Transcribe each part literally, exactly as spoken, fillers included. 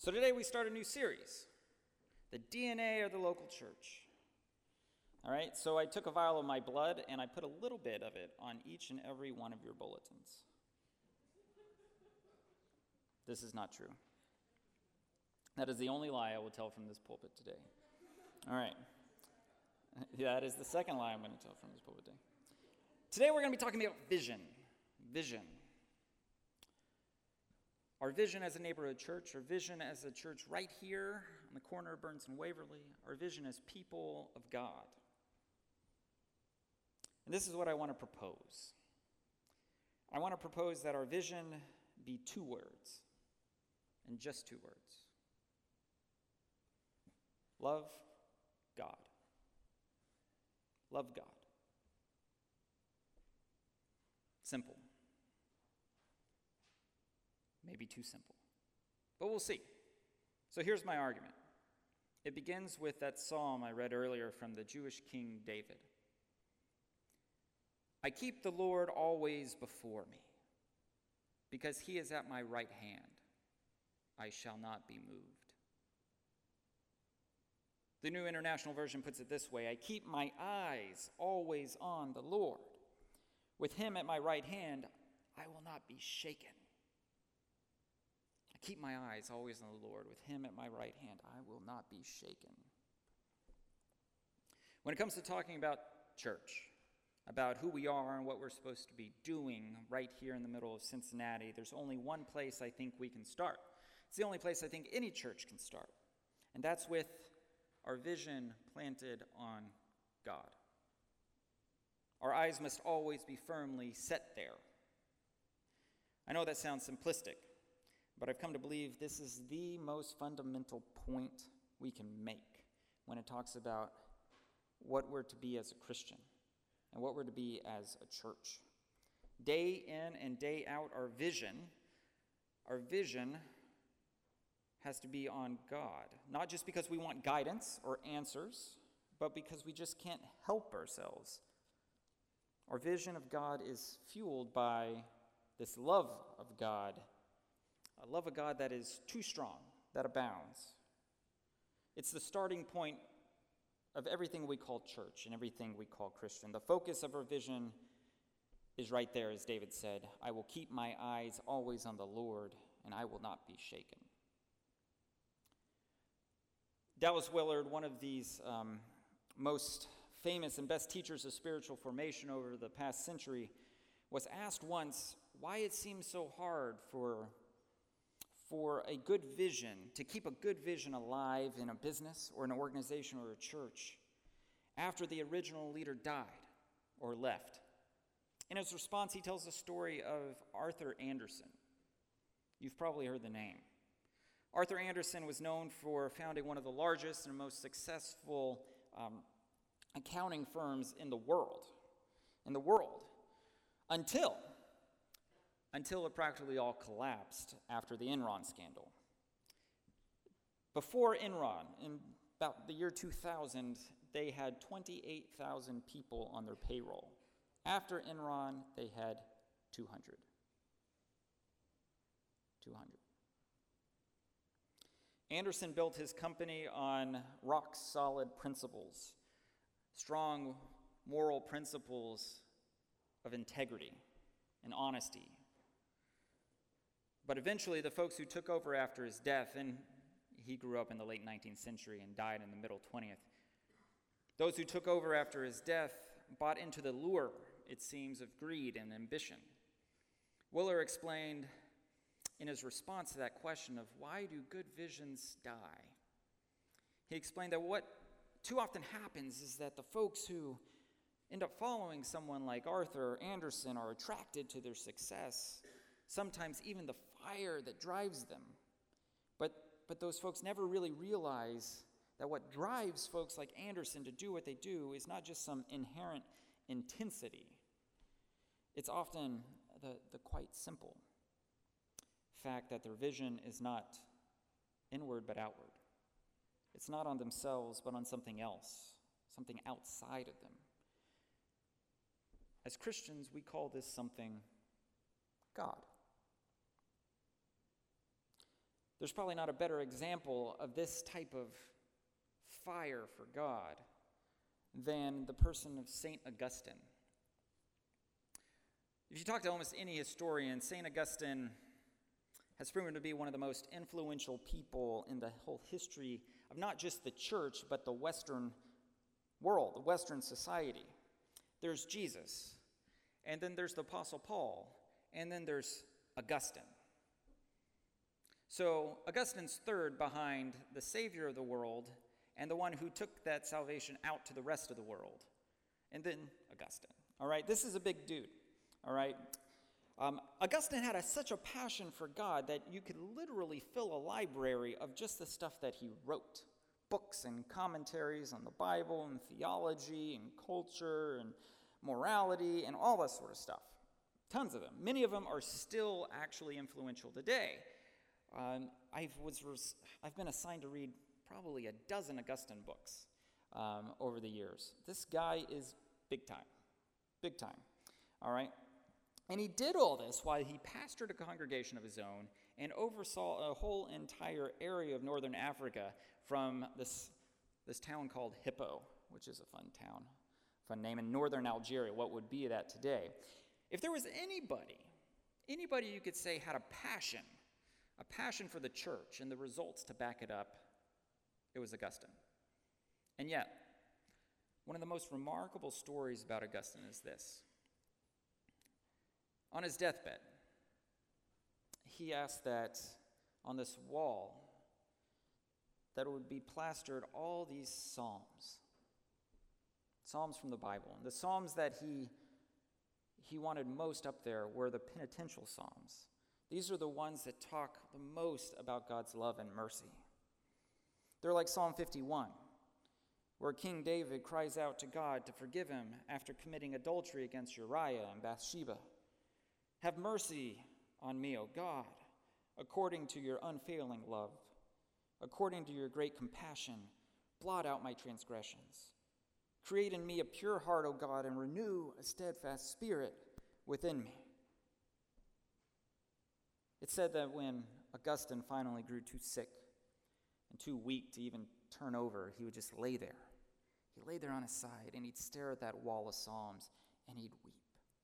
So today we start a new series, the D N A of the local church. All right, so I took a vial of my blood and I put a little bit of it on each and every one of your bulletins. This is not true. That is the only lie I will tell from this pulpit today. All right. That is the second lie I'm going to tell from this pulpit today. Today we're going to be talking about vision. Vision. Our vision as a neighborhood church, our vision as a church right here on the corner of Burns and Waverly, our vision as people of God. And this is what I want to propose. I want to propose that our vision be two words, and just two words. Love God. Love God. Simple. Maybe too simple. But we'll see. So here's my argument. It begins with that psalm I read earlier from the Jewish King David. I keep the Lord always before me, because he is at my right hand. I shall not be moved. The New International Version puts it this way: I keep my eyes always on the Lord. With him at my right hand, I will not be shaken. I keep my eyes always on the Lord. With him at my right hand, I will not be shaken. When it comes to talking about church, about who we are and what we're supposed to be doing right here in the middle of Cincinnati, there's only one place I think we can start. It's the only place I think any church can start, and that's with our vision planted on God. Our eyes must always be firmly set there. I know that sounds simplistic, but I've come to believe this is the most fundamental point we can make when it talks about what we're to be as a Christian and what we're to be as a church. Day in and day out, our vision, our vision has to be on God, not just because we want guidance or answers, but because we just can't help ourselves. Our vision of God is fueled by this love of God, a love of God that is too strong, that abounds. It's the starting point of everything we call church and everything we call Christian. The focus of our vision is right there, as David said, I will keep my eyes always on the Lord, and I will not be shaken. Dallas Willard, one of these um, most famous and best teachers of spiritual formation over the past century, was asked once why it seems so hard for, for a good vision, to keep a good vision alive in a business or an organization or a church after the original leader died or left. In his response, he tells the story of Arthur Andersen. You've probably heard the name. Arthur Andersen was known for founding one of the largest and most successful um, accounting firms in the world, in the world, until, until it practically all collapsed after the Enron scandal. Before Enron, in about the year two thousand, they had twenty-eight thousand people on their payroll. After Enron, they had two hundred. two hundred. Andersen built his company on rock-solid principles, strong moral principles of integrity and honesty. But eventually, the folks who took over after his death, and he grew up in the late nineteenth century and died in the middle twentieth, those who took over after his death bought into the lure, it seems, of greed and ambition. Willard explained in his response to that question of why do good visions die, he explained that what too often happens is that the folks who end up following someone like Arthur Andersen are attracted to their success, sometimes even the fire that drives them. But, but those folks never really realize that what drives folks like Andersen to do what they do is not just some inherent intensity. It's often the, the quite simple fact that their vision is not inward but outward. It's not on themselves but on something else, something outside of them. As Christians, we call this something God. There's probably not a better example of this type of fire for God than the person of Saint Augustine. If you talk to almost any historian, Saint Augustine has proven to be one of the most influential people in the whole history of not just the church, but the Western world, the Western society. There's Jesus, and then there's the Apostle Paul, and then there's Augustine. So Augustine's third behind the Savior of the world and the one who took that salvation out to the rest of the world. And then Augustine. All right, this is a big dude. All right. Um, Augustine had a, such a passion for God that you could literally fill a library of just the stuff that he wrote. Books and commentaries on the Bible and theology and culture and morality and all that sort of stuff. Tons of them. Many of them are still actually influential today. Um, I was res- I've been assigned to read probably a dozen Augustine books um, over the years. This guy is big time. Big time. All right? And he did all this while he pastored a congregation of his own and oversaw a whole entire area of northern Africa from this, this town called Hippo, which is a fun town, fun name, in northern Algeria, what would be that today. If there was anybody, anybody you could say had a passion, a passion for the church and the results to back it up, it was Augustine. And yet, one of the most remarkable stories about Augustine is this. On his deathbed, he asked that on this wall that it would be plastered all these psalms, psalms from the Bible. And the psalms that he, he wanted most up there were the penitential psalms. These are the ones that talk the most about God's love and mercy. They're like Psalm fifty-one, where King David cries out to God to forgive him after committing adultery against Uriah and Bathsheba. Have mercy on me, O God, according to your unfailing love. According to your great compassion, blot out my transgressions. Create in me a pure heart, O God, and renew a steadfast spirit within me. It's said that when Augustine finally grew too sick and too weak to even turn over, he would just lay there. He'd lay there on his side, and he'd stare at that wall of psalms, and he'd weep.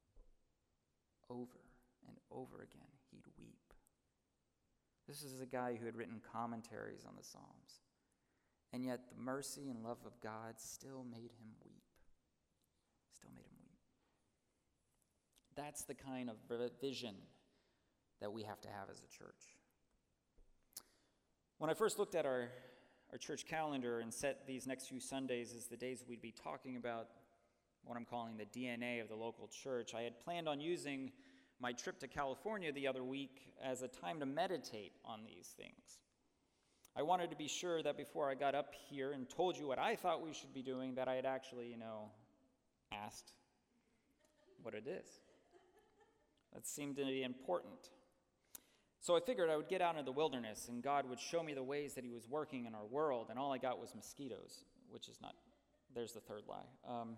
Over and over again, he'd weep. This is a guy who had written commentaries on the Psalms, and yet the mercy and love of God still made him weep. Still made him weep. That's the kind of vision that we have to have as a church. When I first looked at our, our church calendar and set these next few Sundays as the days we'd be talking about what I'm calling the D N A of the local church, I had planned on using my trip to California the other week as a time to meditate on these things. I wanted to be sure that before I got up here and told you what I thought we should be doing, that I had actually, you know, asked what it is. That seemed to be important. So I figured I would get out into the wilderness and God would show me the ways that he was working in our world, and all I got was mosquitoes, which is not, there's the third lie. Um,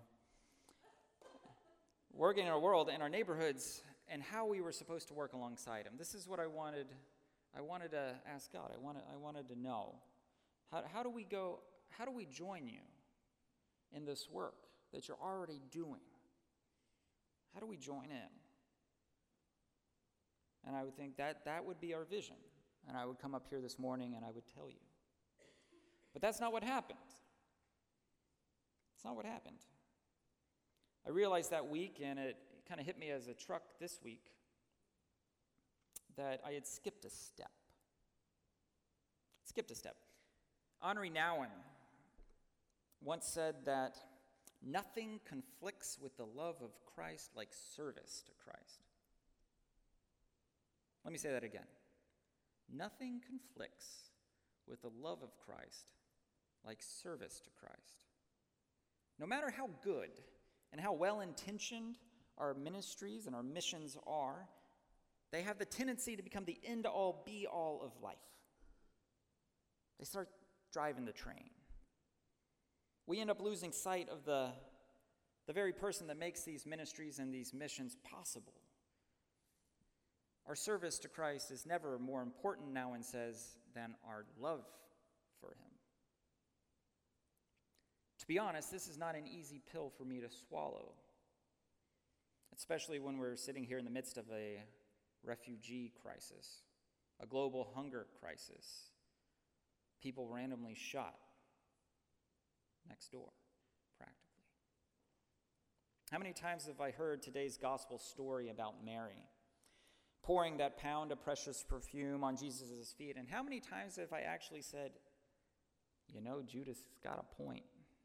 working in our world and our neighborhoods and how we were supposed to work alongside him. This is what I wanted I wanted to ask God. I wanted I wanted to know. How, how do we go, how do we join you in this work that you're already doing? How do we join in? And I would think that that would be our vision. And I would come up here this morning and I would tell you. But that's not what happened. It's not what happened. I realized that week, and it kind of hit me as a truck this week, that I had skipped a step. Skipped a step. Henri Nouwen once said that nothing conflicts with the love of Christ like service to Christ. Let me say that again. Nothing conflicts with the love of Christ like service to Christ. No matter how good and how well-intentioned our ministries and our missions are, they have the tendency to become the end-all, be-all of life. They start driving the train. We end up losing sight of the, the very person that makes these ministries and these missions possible. Our service to Christ is never more important, Nouwen says, than our love for him. To be honest, this is not an easy pill for me to swallow, especially when we're sitting here in the midst of a refugee crisis, a global hunger crisis, people randomly shot next door, practically. How many times have I heard today's gospel story about Mary pouring that pound of precious perfume on Jesus' feet? And how many times have I actually said, you know, Judas has got a point.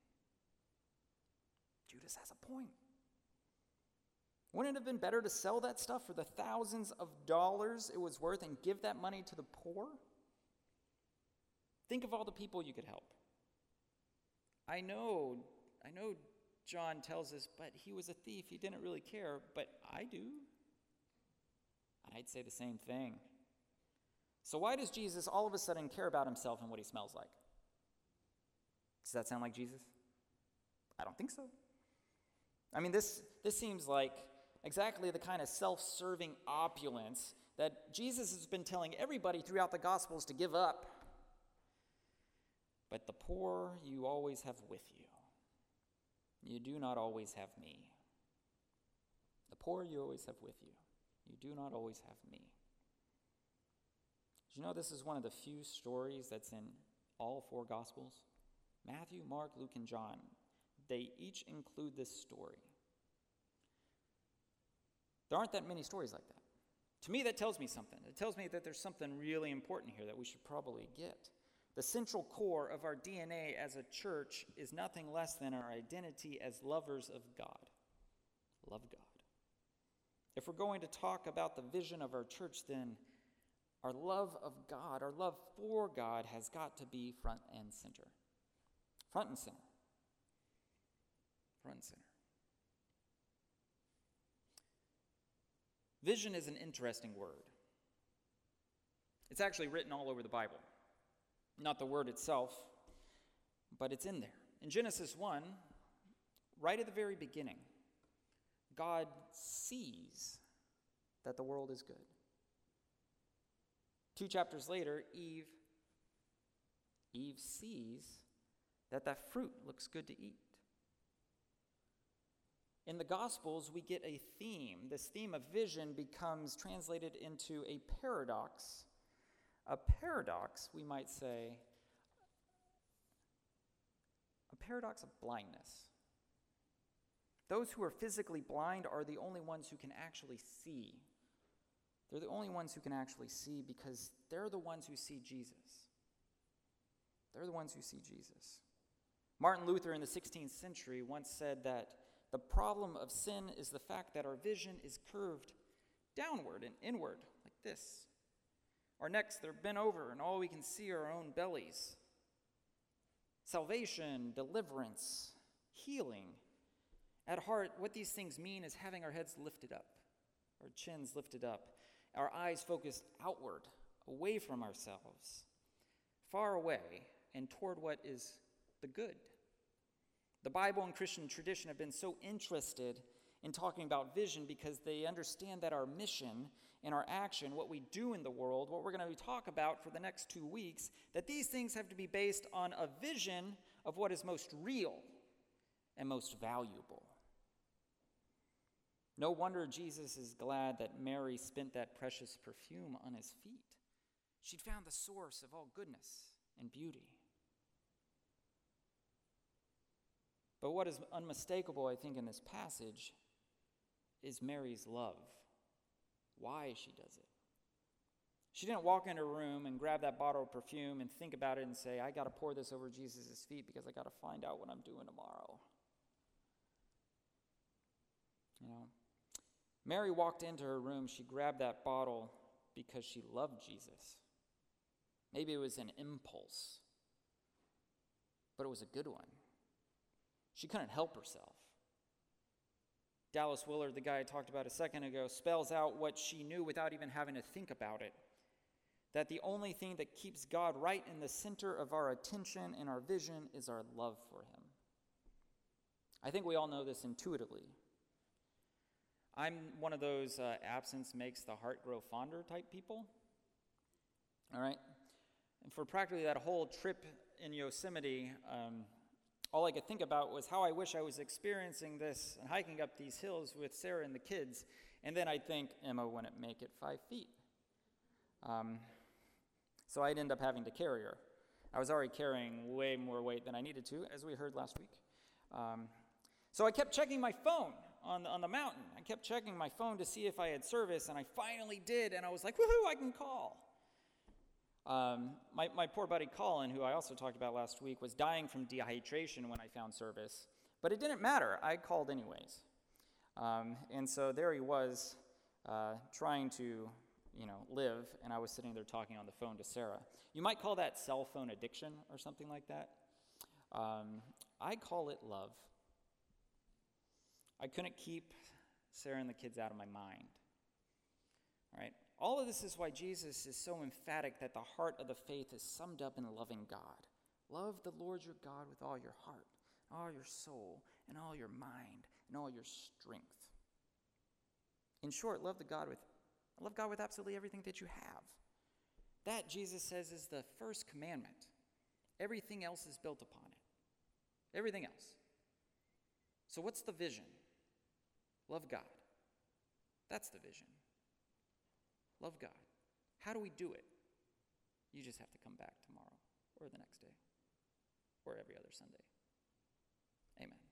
Judas has a point. Wouldn't it have been better to sell that stuff for the thousands of dollars it was worth and give that money to the poor? Think of all the people you could help. I know, I know John tells us, but he was a thief. He didn't really care, but I do. I'd say the same thing. So why does Jesus all of a sudden care about himself and what he smells like? Does that sound like Jesus? I don't think so. I mean, this, this seems like exactly the kind of self-serving opulence that Jesus has been telling everybody throughout the Gospels to give up. But the poor you always have with you. You do not always have me. The poor you always have with you. You do not always have me. Did you know this is one of the few stories that's in all four Gospels? Matthew, Mark, Luke, and John. They each include this story. There aren't that many stories like that. To me, that tells me something. It tells me that there's something really important here that we should probably get. The central core of our D N A as a church is nothing less than our identity as lovers of God. Love God. If we're going to talk about the vision of our church, then our love of God, our love for God has got to be front and center. Front and center. Front and center. Vision is an interesting word. It's actually written all over the Bible. Not the word itself, but it's in there. In Genesis one, right at the very beginning, God sees that the world is good. Two chapters later, Eve, Eve sees that that fruit looks good to eat. In the Gospels, we get a theme. This theme of vision becomes translated into a paradox. A paradox, we might say, a paradox of blindness. Those who are physically blind are the only ones who can actually see. They're the only ones who can actually see because they're the ones who see Jesus. They're the ones who see Jesus. Martin Luther in the sixteenth century once said that the problem of sin is the fact that our vision is curved downward and inward, like this. Our necks, they're bent over, and all we can see are our own bellies. Salvation, deliverance, healing. At heart, what these things mean is having our heads lifted up, our chins lifted up, our eyes focused outward, away from ourselves, far away, and toward what is the good. The Bible and Christian tradition have been so interested in talking about vision because they understand that our mission and our action, what we do in the world, what we're going to talk about for the next two weeks, that these things have to be based on a vision of what is most real and most valuable. No wonder Jesus is glad that Mary spent that precious perfume on his feet. She'd found the source of all goodness and beauty. But what is unmistakable, I think, in this passage is Mary's love. Why she does it. She didn't walk into a room and grab that bottle of perfume and think about it and say, I got to pour this over Jesus' feet because I got to find out what I'm doing tomorrow. You know, Mary walked into her room, she grabbed that bottle because she loved Jesus. Maybe it was an impulse, but it was a good one. She couldn't help herself. Dallas Willard, the guy I talked about a second ago, spells out what she knew without even having to think about it. That the only thing that keeps God right in the center of our attention and our vision is our love for him. I think we all know this intuitively. I'm one of those uh, absence makes the heart grow fonder type people. All right? And for practically that whole trip in Yosemite, um, all I could think about was how I wish I was experiencing this and hiking up these hills with Sarah and the kids. And then I'd think, Emma wouldn't make it five feet. Um, so I'd end up having to carry her. I was already carrying way more weight than I needed to, as we heard last week. Um, so I kept checking my phone on the, on the mountain. I kept checking my phone to see if I had service, and I finally did, and I was like, woohoo, I can call. Um, my, my poor buddy Colin, who I also talked about last week, was dying from dehydration when I found service. But it didn't matter. I called anyways. Um, and so there he was, uh, trying to, you know, live, and I was sitting there talking on the phone to Sarah. You might call that cell phone addiction or something like that. Um, I call it love. I couldn't keep Sarah and the kids out of my mind. All right? All of this is why Jesus is so emphatic that the heart of the faith is summed up in loving God. Love the Lord your God with all your heart, all your soul, and all your mind, and all your strength. In short, love the God with love God with absolutely everything that you have. That, Jesus says, is the first commandment. Everything else is built upon it. Everything else. So what's the vision? Love God. That's the vision. Love God. How do we do it? You just have to come back tomorrow or the next day or every other Sunday. Amen.